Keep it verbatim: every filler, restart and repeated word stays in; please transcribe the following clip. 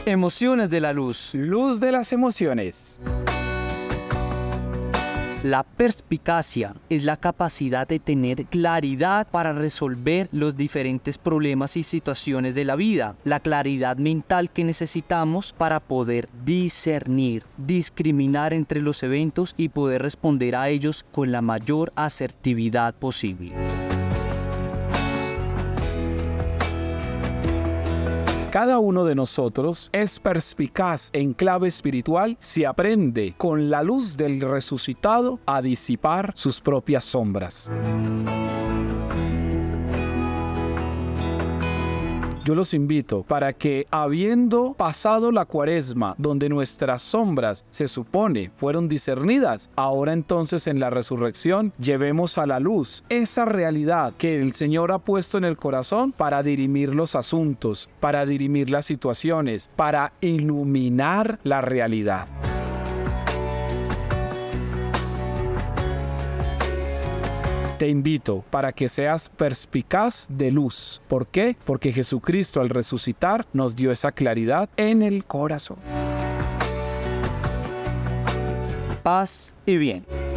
Emociones de la luz. Luz de las emociones. La perspicacia es la capacidad de tener claridad para resolver los diferentes problemas y situaciones de la vida. La claridad mental que necesitamos para poder discernir, discriminar entre los eventos y poder responder a ellos con la mayor asertividad posible. Cada uno de nosotros es perspicaz en clave espiritual si aprende con la luz del resucitado a disipar sus propias sombras. Yo los invito para que, habiendo pasado la cuaresma, donde nuestras sombras se supone fueron discernidas, ahora entonces en la resurrección llevemos a la luz esa realidad que el Señor ha puesto en el corazón para dirimir los asuntos, para dirimir las situaciones, para iluminar la realidad. Te invito para que seas perspicaz de luz. ¿Por qué? Porque Jesucristo al resucitar nos dio esa claridad en el corazón. Paz y bien.